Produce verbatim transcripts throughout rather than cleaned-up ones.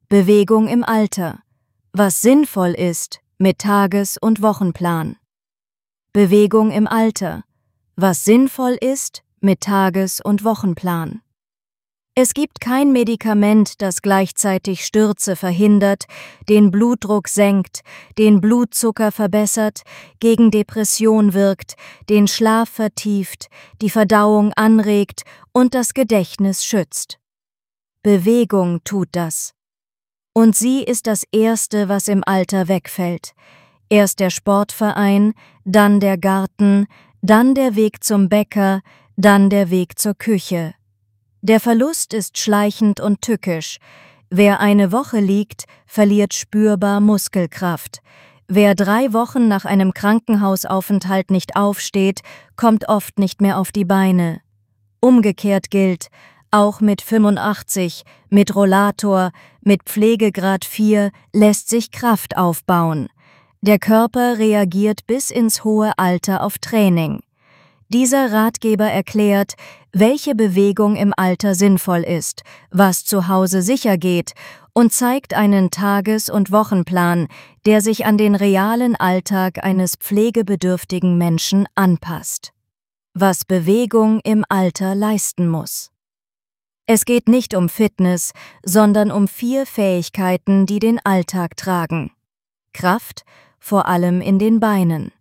Bewegung im Alter. Was sinnvoll ist mit Tages- und Wochenplan. Bewegung im Alter. Was sinnvoll ist mit Tages- und Wochenplan. Es gibt kein Medikament, das gleichzeitig Stürze verhindert, den Blutdruck senkt, den Blutzucker verbessert, gegen Depression wirkt, den Schlaf vertieft, die Verdauung anregt und das Gedächtnis schützt. Bewegung tut das. Und sie ist das Erste, was im Alter wegfällt. Erst der Sportverein, dann der Garten, dann der Weg zum Bäcker, dann der Weg zur Küche. Der Verlust ist schleichend und tückisch. Wer eine Woche liegt, verliert spürbar Muskelkraft. Wer drei Wochen nach einem Krankenhausaufenthalt nicht aufsteht, kommt oft nicht mehr auf die Beine. Umgekehrt gilt, auch mit fünfundachtzig, mit Rollator, mit Pflegegrad vier lässt sich Kraft aufbauen. Der Körper reagiert bis ins hohe Alter auf Training. Dieser Ratgeber erklärt, welche Bewegung im Alter sinnvoll ist, was zu Hause sicher geht und zeigt einen Tages- und Wochenplan, der sich an den realen Alltag eines pflegebedürftigen Menschen anpasst. Was Bewegung im Alter leisten muss. Es geht nicht um Fitness, sondern um vier Fähigkeiten, die den Alltag tragen. Kraft, vor allem in den Beinen.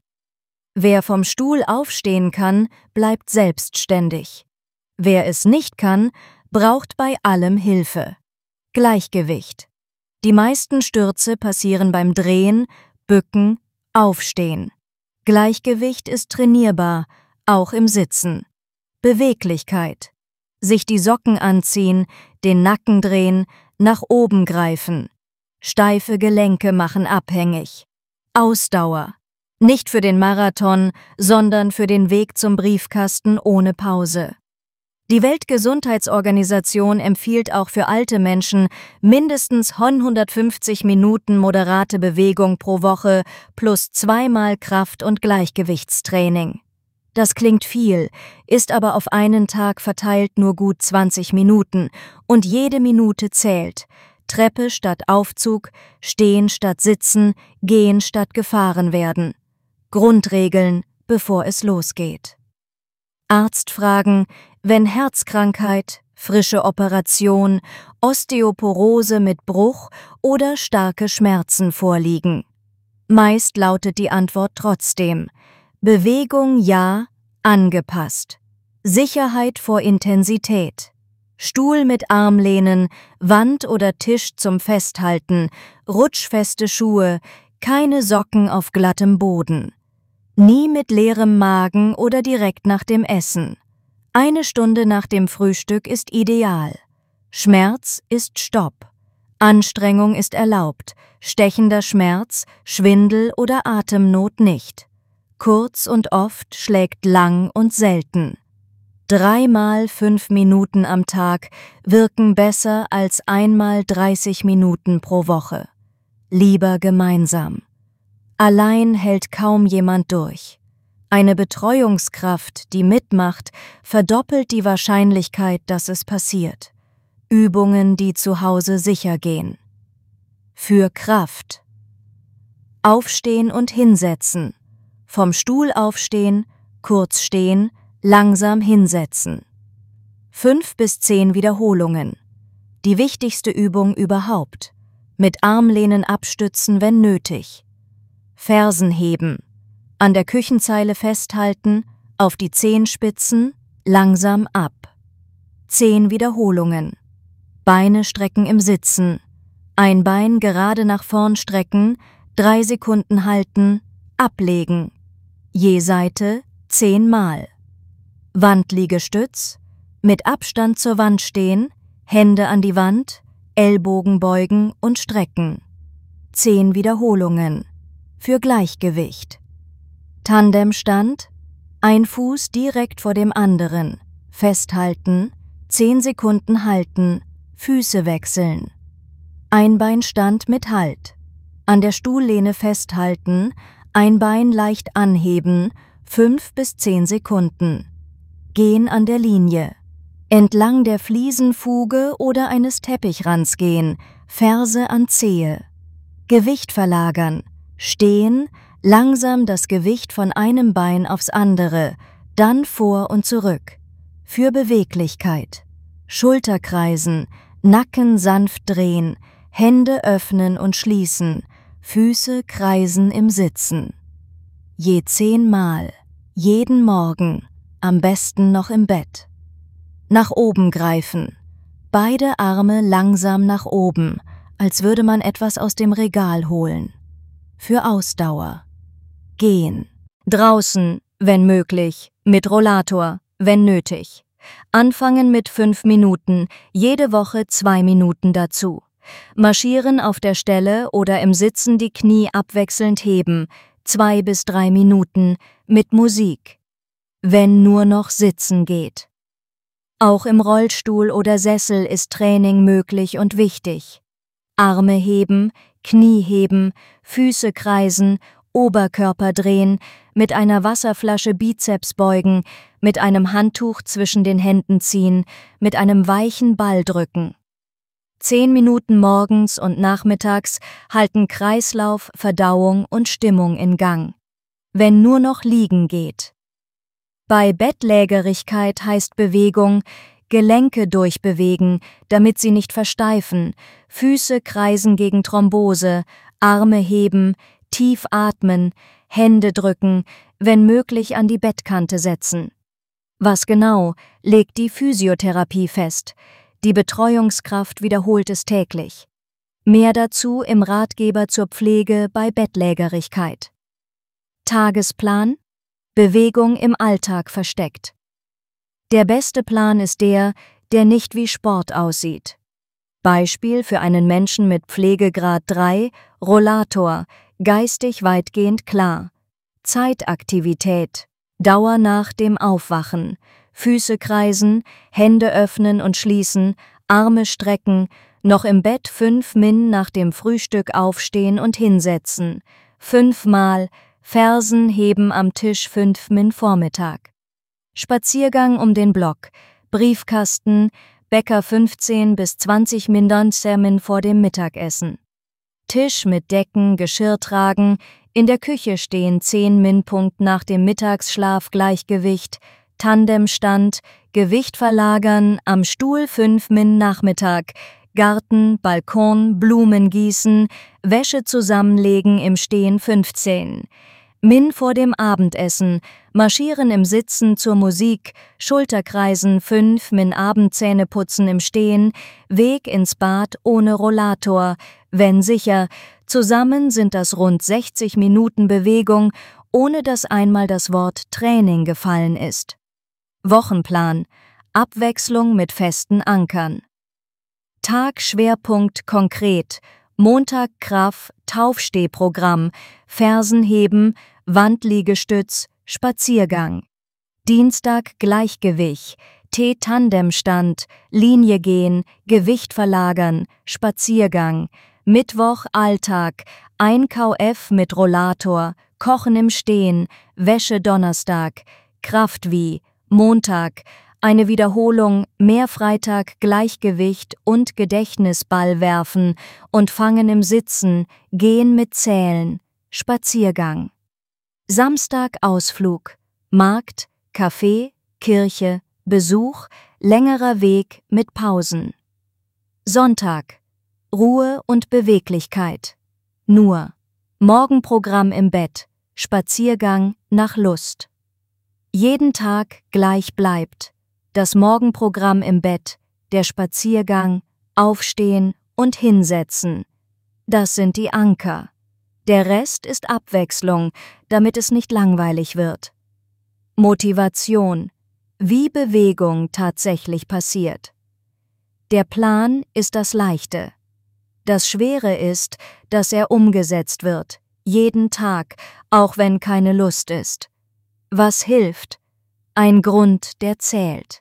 Wer vom Stuhl aufstehen kann, bleibt selbstständig. Wer es nicht kann, braucht bei allem Hilfe. Gleichgewicht. Die meisten Stürze passieren beim Drehen, Bücken, Aufstehen. Gleichgewicht ist trainierbar, auch im Sitzen. Beweglichkeit. Sich die Socken anziehen, den Nacken drehen, nach oben greifen. Steife Gelenke machen abhängig. Ausdauer. Nicht für den Marathon, sondern für den Weg zum Briefkasten ohne Pause. Die Weltgesundheitsorganisation empfiehlt auch für alte Menschen mindestens hundertfünfzig Minuten moderate Bewegung pro Woche plus zweimal Kraft- und Gleichgewichtstraining. Das klingt viel, ist aber auf einen Tag verteilt nur gut zwanzig Minuten und jede Minute zählt. Treppe statt Aufzug, Stehen statt Sitzen, Gehen statt gefahren werden. Grundregeln, bevor es losgeht. Arztfragen, wenn Herzkrankheit, frische Operation, Osteoporose mit Bruch oder starke Schmerzen vorliegen. Meist lautet die Antwort trotzdem: Bewegung ja, angepasst. Sicherheit vor Intensität. Stuhl mit Armlehnen, Wand oder Tisch zum Festhalten, rutschfeste Schuhe, keine Socken auf glattem Boden. Nie mit leerem Magen oder direkt nach dem Essen. Eine Stunde nach dem Frühstück ist ideal. Schmerz ist Stopp. Anstrengung ist erlaubt, stechender Schmerz, Schwindel oder Atemnot nicht. Kurz und oft schlägt lang und selten. Dreimal fünf Minuten am Tag wirken besser als einmal dreißig Minuten pro Woche. Lieber gemeinsam. Allein hält kaum jemand durch. Eine Betreuungskraft, die mitmacht, verdoppelt die Wahrscheinlichkeit, dass es passiert. Übungen, die zu Hause sicher gehen. Für Kraft. Aufstehen und hinsetzen. Vom Stuhl aufstehen, kurz stehen, langsam hinsetzen. Fünf bis zehn Wiederholungen. Die wichtigste Übung überhaupt. Mit Armlehnen abstützen, wenn nötig. Fersen heben. An der Küchenzeile festhalten, auf die Zehenspitzen, langsam ab. Zehn Wiederholungen. Beine strecken im Sitzen. Ein Bein gerade nach vorn strecken, drei Sekunden halten, ablegen. Je Seite zehnmal. Wandliegestütz. Mit Abstand zur Wand stehen, Hände an die Wand, Ellbogen beugen und strecken. Zehn Wiederholungen. Für Gleichgewicht. Tandemstand. Ein Fuß direkt vor dem anderen. Festhalten, zehn Sekunden halten, Füße wechseln. Einbeinstand mit Halt. An der Stuhllehne festhalten, ein Bein leicht anheben, fünf bis zehn Sekunden. Gehen an der Linie. Entlang der Fliesenfuge oder eines Teppichrands gehen, Ferse an Zehe. Gewicht verlagern, stehen, langsam das Gewicht von einem Bein aufs andere, dann vor und zurück. Für Beweglichkeit. Schulterkreisen, Nacken sanft drehen, Hände öffnen und schließen, Füße kreisen im Sitzen. Je zehnmal, jeden Morgen, am besten noch im Bett. Nach oben greifen, beide Arme langsam nach oben, als würde man etwas aus dem Regal holen. Für Ausdauer. Gehen. Draußen, wenn möglich, mit Rollator, wenn nötig. Anfangen mit fünf Minuten, jede Woche zwei Minuten dazu. Marschieren auf der Stelle oder im Sitzen die Knie abwechselnd heben, zwei bis drei Minuten, mit Musik. Wenn nur noch sitzen geht. Auch im Rollstuhl oder Sessel ist Training möglich und wichtig. Arme heben, Knie heben, Füße kreisen, Oberkörper drehen, mit einer Wasserflasche Bizeps beugen, mit einem Handtuch zwischen den Händen ziehen, mit einem weichen Ball drücken. Zehn Minuten morgens und nachmittags halten Kreislauf, Verdauung und Stimmung in Gang. Wenn nur noch liegen geht. Bei Bettlägerigkeit heißt Bewegung, Gelenke durchbewegen, damit sie nicht versteifen, Füße kreisen gegen Thrombose, Arme heben, tief atmen, Hände drücken, wenn möglich an die Bettkante setzen. Was genau, legt die Physiotherapie fest. Die Betreuungskraft wiederholt es täglich. Mehr dazu im Ratgeber zur Pflege bei Bettlägerigkeit. Tagesplan: Bewegung im Alltag versteckt. Der beste Plan ist der, der nicht wie Sport aussieht. Beispiel für einen Menschen mit Pflegegrad drei, Rollator, geistig weitgehend klar. Zeitaktivität, Dauer nach dem Aufwachen, Füße kreisen, Hände öffnen und schließen, Arme strecken, noch im Bett fünf Min nach dem Frühstück aufstehen und hinsetzen, fünfmal, Fersen heben am Tisch fünf Min Vormittag. Spaziergang um den Block, Briefkasten, Bäcker fünfzehn bis zwanzig Min vor dem Mittagessen. Tisch mit Decken, Geschirr tragen, in der Küche stehen zehn Min nach dem Mittagsschlaf Gleichgewicht, Tandemstand, Gewicht verlagern, am Stuhl fünf Min Nachmittag, Garten, Balkon, Blumen gießen, Wäsche zusammenlegen im Stehen fünfzehn. Min vor dem Abendessen, marschieren im Sitzen zur Musik, Schulterkreisen fünf Min Abendzähne putzen im Stehen, Weg ins Bad ohne Rollator, wenn sicher, zusammen sind das rund sechzig Minuten Bewegung, ohne dass einmal das Wort Training gefallen ist. Wochenplan: Abwechslung mit festen Ankern. Tagschwerpunkt konkret: Montag Kraft, Taufstehprogramm, Fersen heben, Wandliegestütz, Spaziergang. Dienstag Gleichgewicht, T-Tandemstand, Linie gehen, Gewicht verlagern, Spaziergang. Mittwoch Alltag, ein K F mit Rollator, Kochen im Stehen, Wäsche Donnerstag, Kraft wie, Montag, eine Wiederholung, mehr Freitag Gleichgewicht und Gedächtnisball werfen und fangen im Sitzen, gehen mit Zählen, Spaziergang. Samstag Ausflug, Markt, Café, Kirche, Besuch, längerer Weg mit Pausen. Sonntag, Ruhe und Beweglichkeit. Nur. Morgenprogramm im Bett, Spaziergang nach Lust. Jeden Tag gleich bleibt. Das Morgenprogramm im Bett, der Spaziergang, Aufstehen und Hinsetzen. Das sind die Anker. Der Rest ist Abwechslung, damit es nicht langweilig wird. Motivation: Wie Bewegung tatsächlich passiert. Der Plan ist das Leichte. Das Schwere ist, dass er umgesetzt wird, jeden Tag, auch wenn keine Lust ist. Was hilft? Ein Grund, der zählt.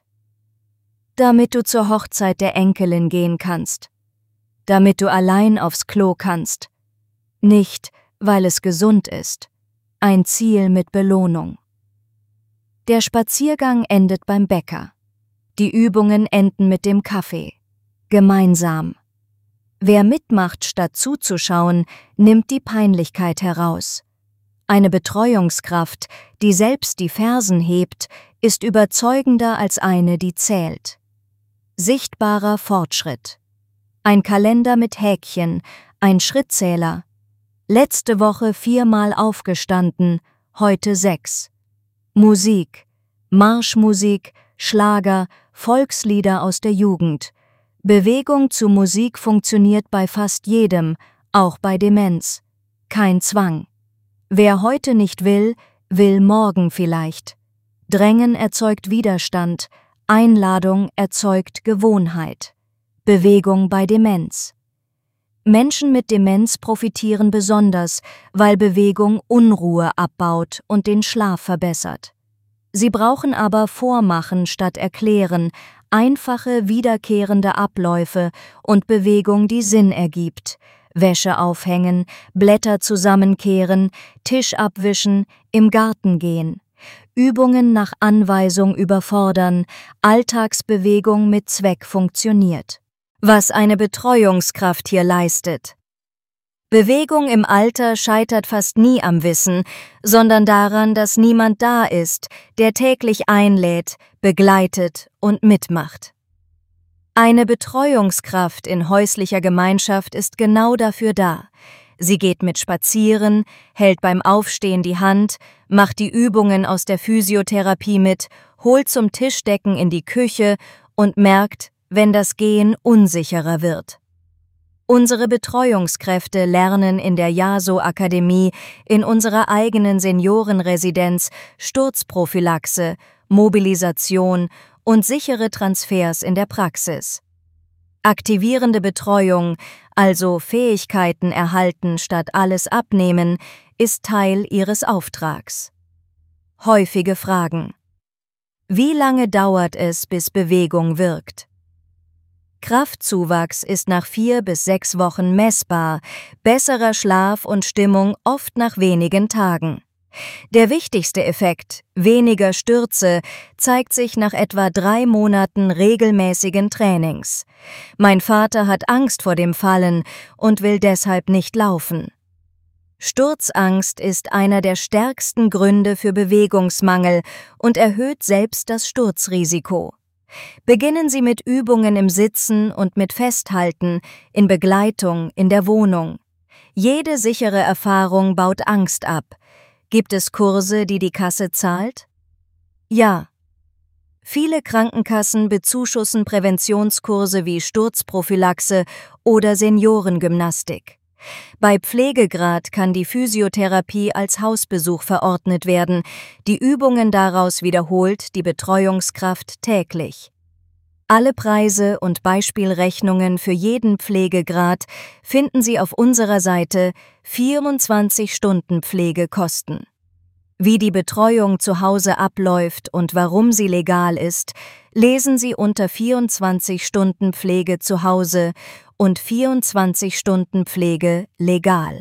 Damit du zur Hochzeit der Enkelin gehen kannst. Damit du allein aufs Klo kannst. Nicht, weil es gesund ist. Ein Ziel mit Belohnung. Der Spaziergang endet beim Bäcker. Die Übungen enden mit dem Kaffee. Gemeinsam. Wer mitmacht, statt zuzuschauen, nimmt die Peinlichkeit heraus. Eine Betreuungskraft, die selbst die Fersen hebt, ist überzeugender als eine, die zählt. Sichtbarer Fortschritt. Ein Kalender mit Häkchen, ein Schrittzähler. Letzte Woche viermal aufgestanden, heute sechs. Musik, Marschmusik, Schlager, Volkslieder aus der Jugend. Bewegung zu Musik funktioniert bei fast jedem, auch bei Demenz. Kein Zwang. Wer heute nicht will, will morgen vielleicht. Drängen erzeugt Widerstand, Einladung erzeugt Gewohnheit. Bewegung bei Demenz. Menschen mit Demenz profitieren besonders, weil Bewegung Unruhe abbaut und den Schlaf verbessert. Sie brauchen aber Vormachen statt Erklären, einfache, wiederkehrende Abläufe und Bewegung, die Sinn ergibt. Wäsche aufhängen, Blätter zusammenkehren, Tisch abwischen, im Garten gehen. Übungen nach Anweisung überfordern, Alltagsbewegung mit Zweck funktioniert. Was eine Betreuungskraft hier leistet. Bewegung im Alter scheitert fast nie am Wissen, sondern daran, dass niemand da ist, der täglich einlädt, begleitet und mitmacht. Eine Betreuungskraft in häuslicher Gemeinschaft ist genau dafür da. Sie geht mit spazieren, hält beim Aufstehen die Hand, macht die Übungen aus der Physiotherapie mit, holt zum Tischdecken in die Küche und merkt, wenn das Gehen unsicherer wird. Unsere Betreuungskräfte lernen in der JASO-Akademie, in unserer eigenen Seniorenresidenz Sturzprophylaxe, Mobilisation und sichere Transfers in der Praxis. Aktivierende Betreuung, also Fähigkeiten erhalten statt alles abnehmen, ist Teil ihres Auftrags. Häufige Fragen. Wie lange dauert es, bis Bewegung wirkt? Kraftzuwachs ist nach vier bis sechs Wochen messbar, besserer Schlaf und Stimmung oft nach wenigen Tagen. Der wichtigste Effekt, weniger Stürze, zeigt sich nach etwa drei Monaten regelmäßigen Trainings. Mein Vater hat Angst vor dem Fallen und will deshalb nicht laufen. Sturzangst ist einer der stärksten Gründe für Bewegungsmangel und erhöht selbst das Sturzrisiko. Beginnen Sie mit Übungen im Sitzen und mit Festhalten, in Begleitung, in der Wohnung. Jede sichere Erfahrung baut Angst ab. Gibt es Kurse, die die Kasse zahlt? Ja. Viele Krankenkassen bezuschussen Präventionskurse wie Sturzprophylaxe oder Seniorengymnastik. Bei Pflegegrad kann die Physiotherapie als Hausbesuch verordnet werden, die Übungen daraus wiederholt die Betreuungskraft täglich. Alle Preise und Beispielrechnungen für jeden Pflegegrad finden Sie auf unserer Seite vierundzwanzig Stunden Pflegekosten. Wie die Betreuung zu Hause abläuft und warum sie legal ist, lesen Sie unter vierundzwanzig Stunden Pflege zu Hause und vierundzwanzig Stunden Pflege legal.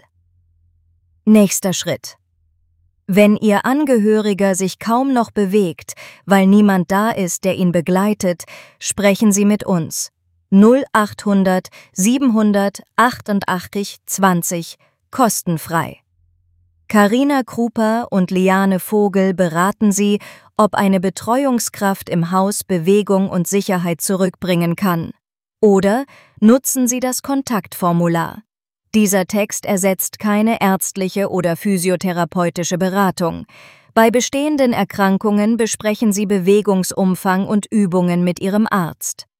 Nächster Schritt. Wenn Ihr Angehöriger sich kaum noch bewegt, weil niemand da ist, der ihn begleitet, sprechen Sie mit uns. null achthundert siebenhundert achtundachtzig zwanzig, kostenfrei. Carina Krupa und Liane Vogel beraten Sie, ob eine Betreuungskraft im Haus Bewegung und Sicherheit zurückbringen kann. Oder nutzen Sie das Kontaktformular. Dieser Text ersetzt keine ärztliche oder physiotherapeutische Beratung. Bei bestehenden Erkrankungen besprechen Sie Bewegungsumfang und Übungen mit Ihrem Arzt.